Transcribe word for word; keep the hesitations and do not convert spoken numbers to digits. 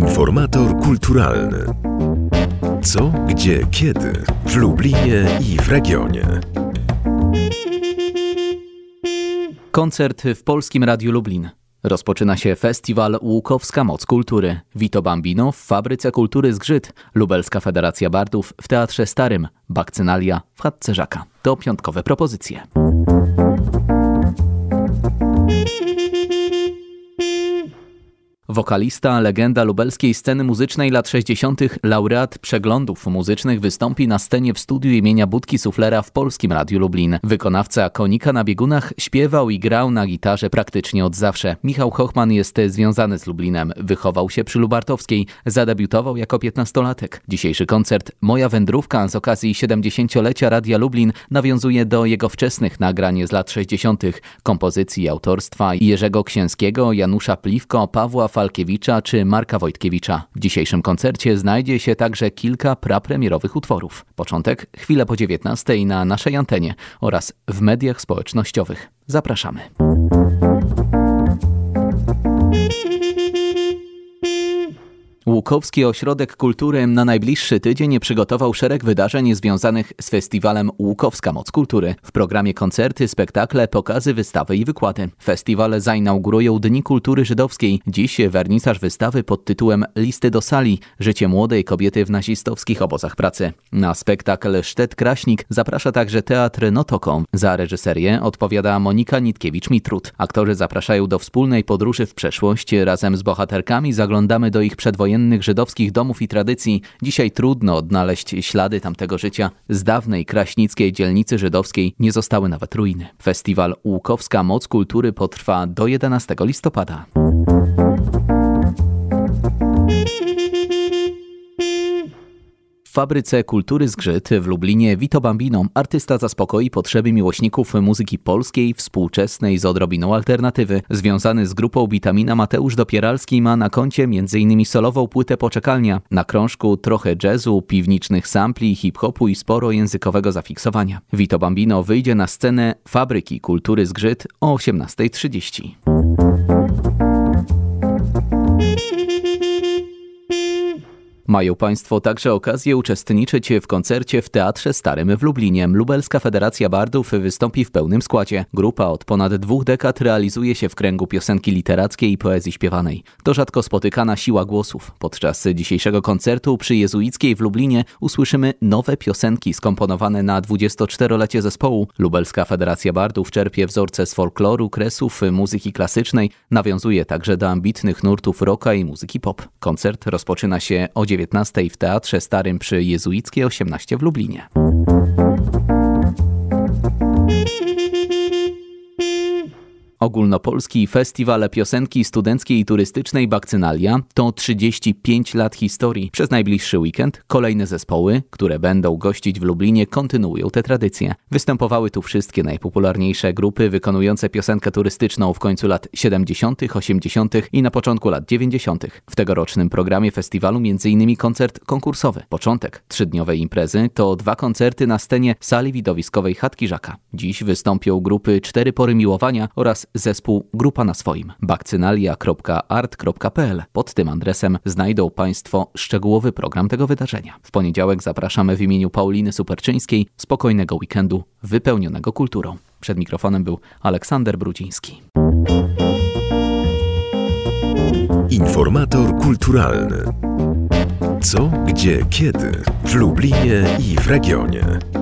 Informator kulturalny. Co, gdzie, kiedy w Lublinie i w regionie. Koncert w Polskim Radiu Lublin. Rozpoczyna się festiwal Łukowska Moc Kultury. Vito Bambino w Fabryce Kultury Zgrzyt. Lubelska Federacja Bardów w Teatrze Starym. Bakcynalia w Chatce Żaka. To piątkowe propozycje. Wokalista, legenda lubelskiej sceny muzycznej lat sześćdziesiątych, laureat przeglądów muzycznych wystąpi na scenie w studiu imienia Budki Suflera w Polskim Radiu Lublin. Wykonawca konika na biegunach śpiewał i grał na gitarze praktycznie od zawsze. Michał Hochman jest związany z Lublinem. Wychował się przy Lubartowskiej. Zadebiutował jako piętnastolatek. Dzisiejszy koncert Moja wędrówka z okazji siedemdziesięciolecia Radia Lublin nawiązuje do jego wczesnych nagrań z lat sześćdziesiątych. Kompozycji autorstwa Jerzego Księskiego, Janusza Pliwko, Pawła Falkiewicza czy Marka Wojtkiewicza. W dzisiejszym koncercie znajdzie się także kilka prapremierowych utworów. Początek chwilę po dziewiętnastej na naszej antenie oraz w mediach społecznościowych. Zapraszamy. Łukowski Ośrodek Kultury na najbliższy tydzień przygotował szereg wydarzeń związanych z festiwalem Łukowska Moc Kultury. W programie koncerty, spektakle, pokazy, wystawy i wykłady. Festiwal zainaugurują Dni Kultury Żydowskiej. Dziś wernisaż wystawy pod tytułem Listy do sali. Życie młodej kobiety w nazistowskich obozach pracy. Na spektakl Sztet-Kraśnik zaprasza także Teatr Notoko. Za reżyserię odpowiada Monika Nitkiewicz-Mitrut. Aktorzy zapraszają do wspólnej podróży w przeszłość. Razem z bohaterkami zaglądamy do ich przedwojennych żydowskich domów i tradycji. Dzisiaj trudno odnaleźć ślady tamtego życia. Z dawnej kraśnickiej dzielnicy żydowskiej nie zostały nawet ruiny. Festiwal Łukowska Moc Kultury potrwa do jedenastego listopada. W Fabryce Kultury Zgrzyt w Lublinie Vito Bambino, artysta zaspokoi potrzeby miłośników muzyki polskiej, współczesnej z odrobiną alternatywy. Związany z grupą Bitamina Mateusz Dopieralski ma na koncie m.in. solową płytę Poczekalnia. Na krążku trochę jazzu, piwniczych sampli, hip-hopu i sporo językowego zafiksowania. Vito Bambino wyjdzie na scenę Fabryki Kultury Zgrzyt o osiemnasta trzydzieści. Mają Państwo także okazję uczestniczyć w koncercie w Teatrze Starym w Lublinie. Lubelska Federacja Bardów wystąpi w pełnym składzie. Grupa od ponad dwóch dekad realizuje się w kręgu piosenki literackiej i poezji śpiewanej. To rzadko spotykana siła głosów. Podczas dzisiejszego koncertu przy Jezuickiej w Lublinie usłyszymy nowe piosenki skomponowane na dwudziestoczterolecie zespołu. Lubelska Federacja Bardów czerpie wzorce z folkloru, kresów, muzyki klasycznej. Nawiązuje także do ambitnych nurtów rocka i muzyki pop. Koncert rozpoczyna się o dziewiętnastej w Teatrze Starym przy Jezuickiej osiemnaście w Lublinie. Ogólnopolski Festiwal Piosenki Studenckiej i Turystycznej Bakcynalia to trzydzieści pięć lat historii. Przez najbliższy weekend kolejne zespoły, które będą gościć w Lublinie, kontynuują tę tradycję. Występowały tu wszystkie najpopularniejsze grupy wykonujące piosenkę turystyczną w końcu lat siedemdziesiątych, osiemdziesiątych i na początku lat dziewięćdziesiątych. W tegorocznym programie festiwalu m.in. koncert konkursowy. Początek trzydniowej imprezy to dwa koncerty na scenie sali widowiskowej Chatki Żaka. Dziś wystąpią grupy Cztery Pory Miłowania oraz zespół Grupa na swoim. bakcynalia kropka art kropka p l. Pod tym adresem znajdą Państwo szczegółowy program tego wydarzenia. W poniedziałek zapraszamy w imieniu Pauliny Superczyńskiej spokojnego weekendu wypełnionego kulturą. Przed mikrofonem był Aleksander Brudziński. Informator kulturalny. Co, gdzie, kiedy w Lublinie i w regionie.